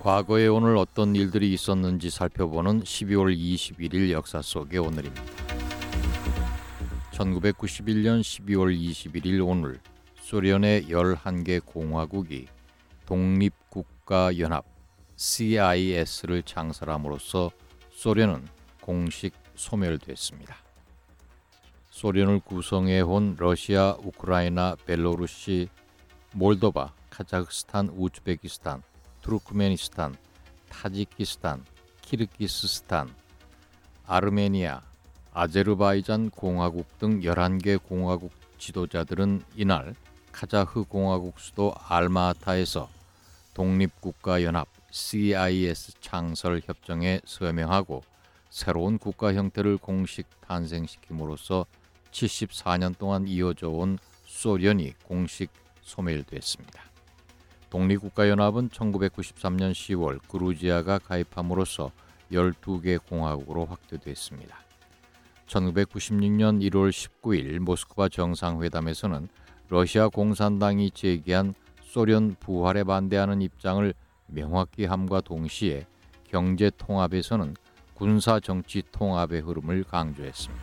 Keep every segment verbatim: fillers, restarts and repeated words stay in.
과거에 오늘 어떤 일들이 있었는지 살펴보는 십이월 이십일일 역사 속의 오늘입니다. 천구백구십일년 십이월 이십일일 오늘 소련의 열한 개 공화국이 독립국가연합 씨아이에스를 창설함으로써 소련은 공식 소멸됐습니다. 소련을 구성해온 러시아, 우크라이나, 벨로루시, 몰도바, 카자흐스탄, 우즈베키스탄, 투르크메니스탄, 타지키스탄, 키르기스스탄, 아르메니아, 아제르바이잔 공화국 등 열한 개 공화국 지도자들은 이날 카자흐 공화국 수도 알마아타에서 독립국가연합 씨아이에스 창설 협정에 서명하고 새로운 국가 형태를 공식 탄생시킴으로써 칠십사년 동안 이어져 온 소련이 공식 소멸됐습니다. 독립국가연합은 천구백구십삼년 시월 그루지아가 가입함으로써 열두 개 공화국으로 확대됐습니다. 천구백구십육년 일월 십구일 모스크바 정상회담에서는 러시아 공산당이 제기한 소련 부활에 반대하는 입장을 명확히 함과 동시에 경제 통합에서는 군사 정치 통합의 흐름을 강조했습니다.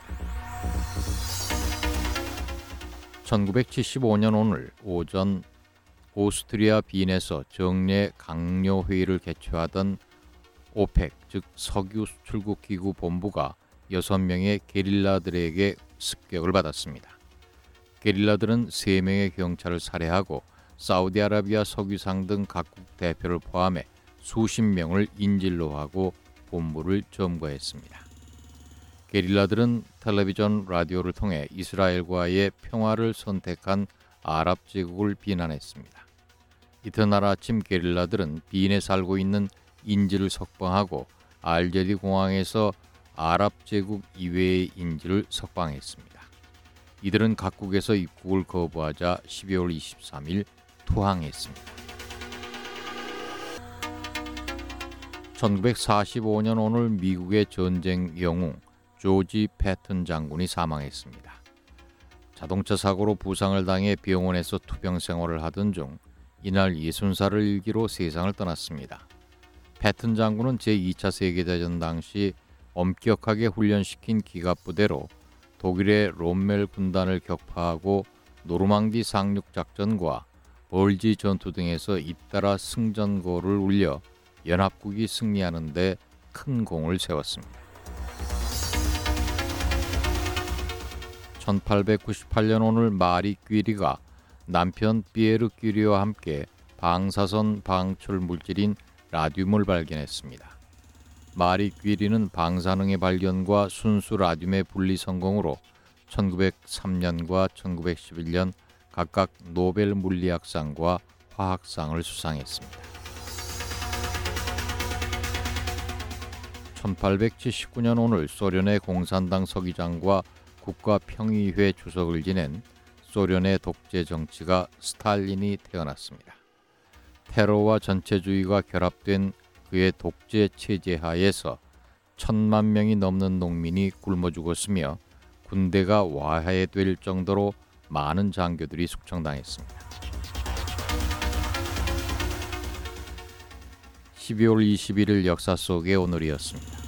천구백칠십오년 오늘 오전 오스트리아 빈에서 정례 강요 회의를 개최하던 오펙, 즉 석유 수출국 기구 본부가 여섯 명의 게릴라들에게 습격을 받았습니다. 게릴라들은 세 명의 경찰을 살해하고 사우디아라비아 석유상 등 각국 대표를 포함해 수십 명을 인질로 하고 본부를 점거했습니다. 게릴라들은 텔레비전, 라디오를 통해 이스라엘과의 평화를 선택한 아랍 제국을 비난했습니다. 이튿날 아침 게릴라들은 빈에 살고 있는 인질을 석방하고 알제리 공항에서 아랍 제국 이외의 인질을 석방했습니다. 이들은 각국에서 입국을 거부하자 십이월 이십삼일 투항했습니다. 천구백사십오년 오늘 미국의 전쟁 영웅 조지 패튼 장군이 사망했습니다. 자동차 사고로 부상을 당해 병원에서 투병 생활을 하던 중 이날 예순 살을 일기로 세상을 떠났습니다. 패튼 장군은 제이차 세계대전 당시 엄격하게 훈련시킨 기갑부대로 독일의 롬멜 군단을 격파하고 노르망디 상륙작전과 벌지 전투 등에서 잇따라 승전고를 울려 연합국이 승리하는 데 큰 공을 세웠습니다. 천팔백구십팔년 오늘 마리 퀴리가 남편 피에르 퀴리와 함께 방사선 방출 물질인 라듐을 발견했습니다. 마리 퀴리는 방사능의 발견과 순수 라듐의 분리 성공으로 천구백삼년과 천구백십일년 각각 노벨 물리학상과 화학상을 수상했습니다. 천팔백칠십구년 오늘 소련의 공산당 서기장과 국가평의회 주석을 지낸 소련의 독재 정치가 스탈린이 태어났습니다. 테러와 전체주의가 결합된 그의 독재 체제 하에서 천만 명이 넘는 농민이 굶어 죽었으며 군대가 와해될 정도로 많은 장교들이 숙청당했습니다. 십이월 이십일일 역사 속의 오늘이었습니다.